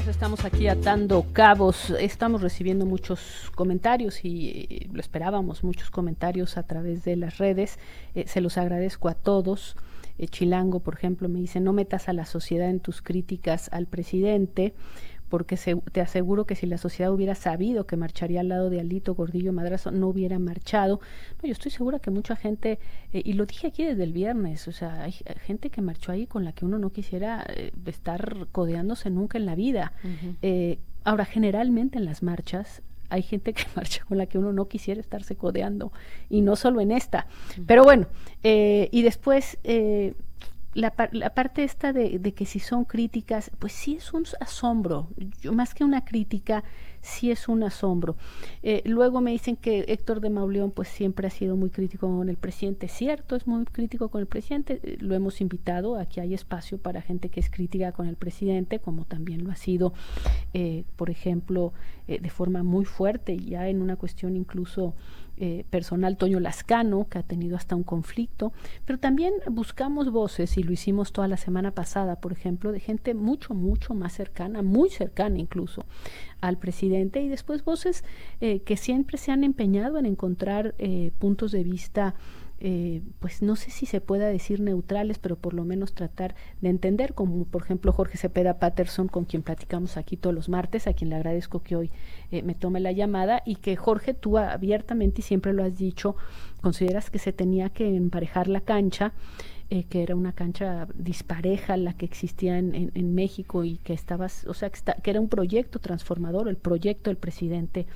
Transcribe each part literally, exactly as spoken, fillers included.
Estamos aquí atando cabos, estamos recibiendo muchos comentarios y eh, lo esperábamos, muchos comentarios a través de las redes, eh, se los agradezco a todos. eh, Chilango, por ejemplo, me dice: no metas a la sociedad en tus críticas al presidente, porque se, te aseguro que si la sociedad hubiera sabido que marcharía al lado de Alito Gordillo Madrazo, no hubiera marchado. No, yo estoy segura que mucha gente, eh, y lo dije aquí desde el viernes, o sea, hay, hay gente que marchó ahí con la que uno no quisiera eh, estar codeándose nunca en la vida. Uh-huh. Eh, ahora, generalmente en las marchas hay gente que marcha con la que uno no quisiera estarse codeando, y no solo en esta. Uh-huh. Pero bueno, eh, y después... Eh, La, la parte esta de, de que si son críticas, pues sí es un asombro. Yo, más que una crítica, sí es un asombro. Eh, luego me dicen que Héctor de Mauleón pues siempre ha sido muy crítico con el presidente. Cierto, es muy crítico con el presidente. Eh, lo hemos invitado, aquí hay espacio para gente que es crítica con el presidente, como también lo ha sido, eh, por ejemplo, eh, de forma muy fuerte, ya en una cuestión incluso Eh, personal, Toño Lascano, que ha tenido hasta un conflicto, pero también buscamos voces, y lo hicimos toda la semana pasada, por ejemplo, de gente mucho, mucho más cercana, muy cercana incluso al presidente, y después voces eh, que siempre se han empeñado en encontrar eh, puntos de vista, Eh, pues no sé si se pueda decir neutrales, pero por lo menos tratar de entender, como por ejemplo Jorge Cepeda Patterson, con quien platicamos aquí todos los martes, a quien le agradezco que hoy eh, me tome la llamada, y que Jorge, tú abiertamente y siempre lo has dicho, consideras que se tenía que emparejar la cancha, eh, que era una cancha dispareja la que existía en, en, en México, y que estabas, o sea, que, está, que era un proyecto transformador. El proyecto del presidente,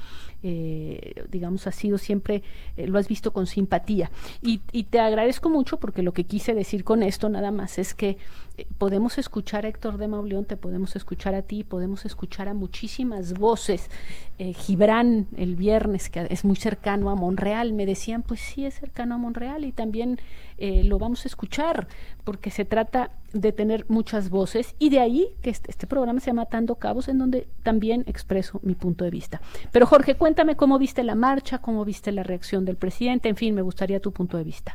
eh, digamos, ha sido siempre, eh, lo has visto con simpatía, y, y te agradezco mucho, porque lo que quise decir con esto nada más es que eh, podemos escuchar a Héctor de Mauleón, te podemos escuchar a ti, podemos escuchar a muchísimas voces. eh, Gibran el viernes, que es muy cercano a Monreal, me decían, pues sí, es cercano a Monreal, y también eh, lo vamos a escuchar, porque se trata de tener muchas voces, y de ahí que este, este programa se llama Atando Cabos, en donde también expreso mi punto de vista. Pero Jorge, cuéntame cómo viste la marcha, cómo viste la reacción del presidente, en fin, me gustaría tu punto de vista.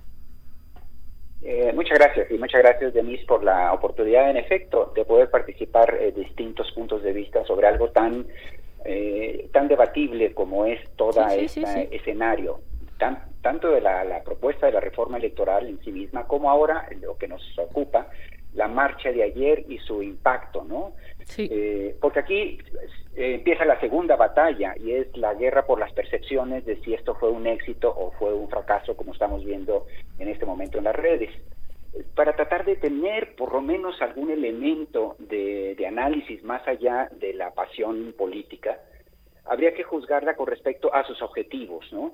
Eh, muchas gracias, y muchas gracias, Denise, por la oportunidad, en efecto, de poder participar eh, distintos puntos de vista sobre algo tan eh, tan debatible como es toda sí, sí, este sí, sí. escenario, tan, tanto de la, la propuesta de la reforma electoral en sí misma, como ahora lo que nos ocupa, la marcha de ayer y su impacto, ¿no? Sí. Eh, porque aquí eh, empieza la segunda batalla, y es la guerra por las percepciones de si esto fue un éxito o fue un fracaso, como estamos viendo en este momento en las redes. Para tratar de tener por lo menos algún elemento de, de análisis más allá de la pasión política, habría que juzgarla con respecto a sus objetivos, ¿no?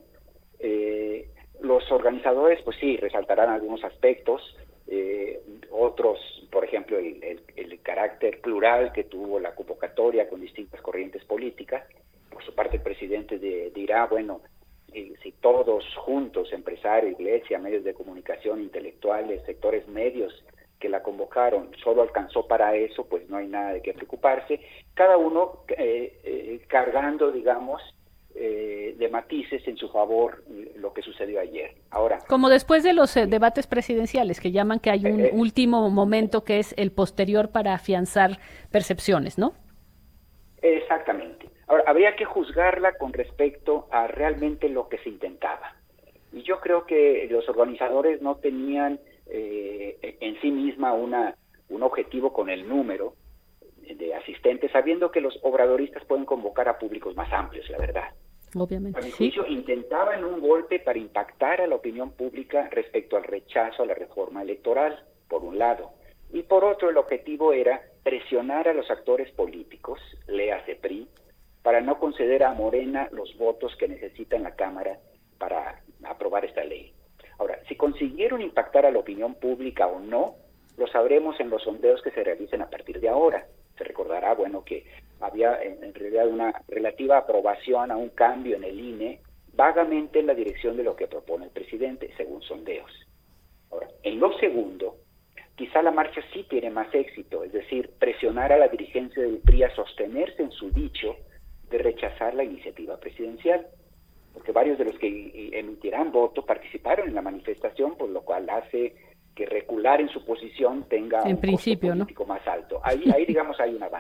Eh, los organizadores, pues sí, resaltarán algunos aspectos, eh, otros, por ejemplo, el, el, el carácter plural que tuvo la convocatoria con distintas corrientes políticas. Por su parte, el presidente de, dirá, bueno, si, si todos juntos, empresarios, iglesia, medios de comunicación, intelectuales, sectores medios que la convocaron, solo alcanzó para eso, pues no hay nada de qué preocuparse. Cada uno eh, eh, cargando, digamos, eh, de matices en su favor lo que sucedió ayer. Ahora, como después de los eh, debates presidenciales, que llaman que hay un eh, último momento que es el posterior para afianzar percepciones, ¿no? Exactamente. Ahora, habría que juzgarla con respecto a realmente lo que se intentaba. Y yo creo que los organizadores no tenían eh, en sí misma una, un objetivo con el número de asistentes, sabiendo que los obradoristas pueden convocar a públicos más amplios, la verdad. Obviamente. A mi juicio, sí, intentaban un golpe para impactar a la opinión pública respecto al rechazo a la reforma electoral, por un lado. Y por otro, el objetivo era presionar a los actores políticos, léase P R I, para no conceder a Morena los votos que necesita en la Cámara para aprobar esta ley. Ahora, si consiguieron impactar a la opinión pública o no, lo sabremos en los sondeos que se realicen a partir de ahora. Se recordará, bueno, que había en, en realidad una relativa aprobación a un cambio en el I N E, vagamente en la dirección de lo que propone el presidente, según sondeos. Ahora, en lo segundo, quizá la marcha sí tiene más éxito, es decir, presionar a la dirigencia del P R I a sostenerse en su dicho de rechazar la iniciativa presidencial, porque varios de los que emitirán voto participaron en la manifestación, por lo cual hace que recular en su posición tenga en un principio, costo político, ¿no?, más alto. Ahí, ahí digamos, hay un avance.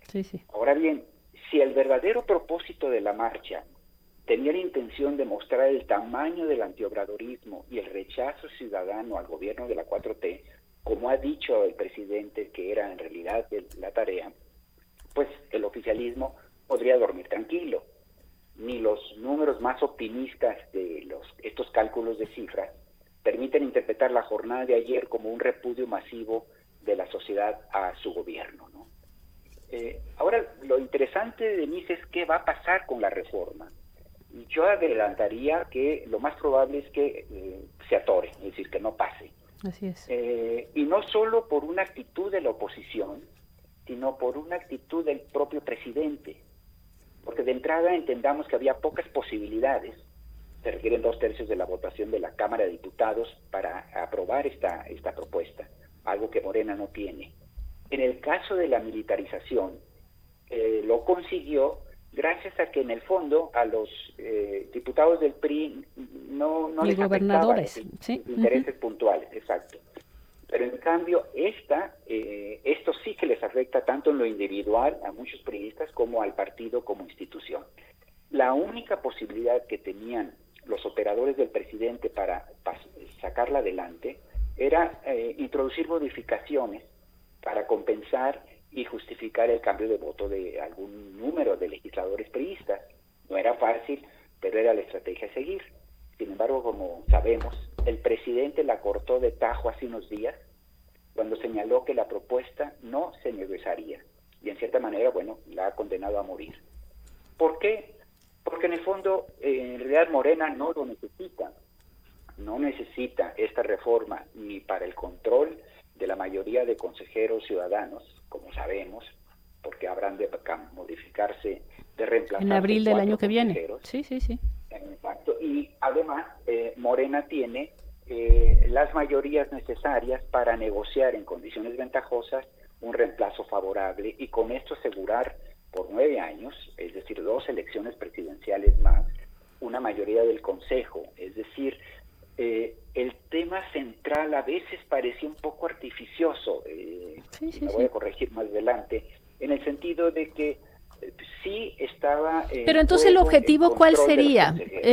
Sí, sí. Ahora bien, si el verdadero propósito de la marcha tenía la intención de mostrar el tamaño del antiobradorismo y el rechazo ciudadano al gobierno de la cuatro T, como ha dicho el presidente que era en realidad la tarea, pues el oficialismo podría dormir tranquilo. Ni los números más optimistas de los, estos cálculos de cifras permiten interpretar la jornada de ayer como un repudio masivo de la sociedad a su gobierno, ¿no? Eh, ahora, lo interesante, Denise, es qué va a pasar con la reforma. Yo adelantaría que lo más probable es que eh, se atore, es decir, que no pase. Así es. Eh, y no solo por una actitud de la oposición, sino por una actitud del propio presidente. Porque de entrada entendamos que había pocas posibilidades, se requieren dos tercios de la votación de la Cámara de Diputados para aprobar esta, esta propuesta, algo que Morena no tiene. En el caso de la militarización, eh, lo consiguió gracias a que en el fondo a los eh, diputados del P R I no, no les afectaban los ¿sí? intereses Uh-huh. puntuales, exacto. Pero en cambio, esta, eh, esto sí que les afecta tanto en lo individual a muchos periodistas como al partido como institución. La única posibilidad que tenían los operadores del presidente para, para sacarla adelante era eh, introducir modificaciones para compensar y justificar el cambio de voto de algún número de legisladores priistas. No era fácil, pero era la estrategia a seguir. Sin embargo, como sabemos, el presidente la cortó de tajo hace unos días cuando señaló que la propuesta no se negociaría. Y en cierta manera, bueno, la ha condenado a morir. ¿Por qué? Porque en el fondo, eh, en realidad Morena no lo necesita. No necesita esta reforma ni para el control de la mayoría de consejeros ciudadanos, como sabemos, porque habrán de modificarse, de reemplazar en abril del año que viene. Sí, sí, sí. Exacto. Y además, eh, Morena tiene eh, las mayorías necesarias para negociar en condiciones ventajosas un reemplazo favorable y con esto asegurar por nueve años, es decir, dos elecciones presidenciales más, una mayoría del Consejo. Es decir, eh, el tema central a veces parecía un poco artificioso, eh, sí, sí, me sí. voy a corregir más adelante, en el sentido de que eh, sí estaba... Eh, Pero entonces el objetivo, ¿cuál sería?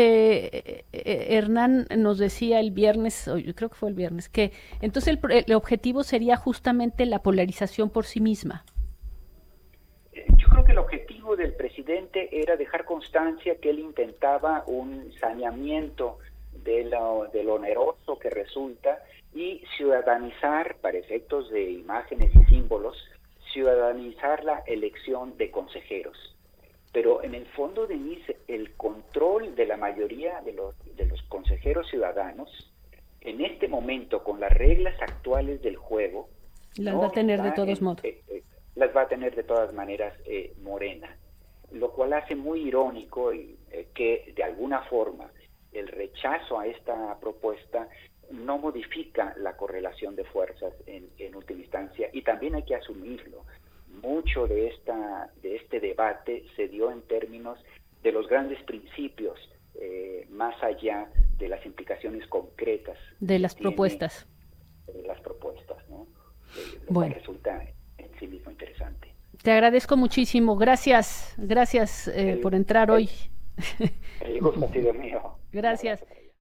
Eh, eh, Hernán nos decía el viernes, o yo creo que fue el viernes, que entonces el, el objetivo sería justamente la polarización por sí misma. Yo creo que el objetivo del presidente era dejar constancia que él intentaba un saneamiento de lo, de lo oneroso que resulta y ciudadanizar, para efectos de imágenes y símbolos, ciudadanizar la elección de consejeros. Pero en el fondo, Denise, el control de la mayoría de los, de los consejeros ciudadanos, en este momento, con las reglas actuales del juego, las no va a tener de todos en, modos. Eh, eh, las va a tener de todas maneras eh, Morena, lo cual hace muy irónico y, eh, que de alguna forma el rechazo a esta propuesta no modifica la correlación de fuerzas en, en última instancia, y también hay que asumirlo. Mucho de esta de este debate se dio en términos de los grandes principios, eh, más allá de las implicaciones concretas de las propuestas. De las propuestas, ¿no? Eh, lo bueno. cual resulta en sí mismo interesante. Te agradezco muchísimo. Gracias, gracias eh, el, por entrar el, hoy. El gusto ha sido mío. Gracias.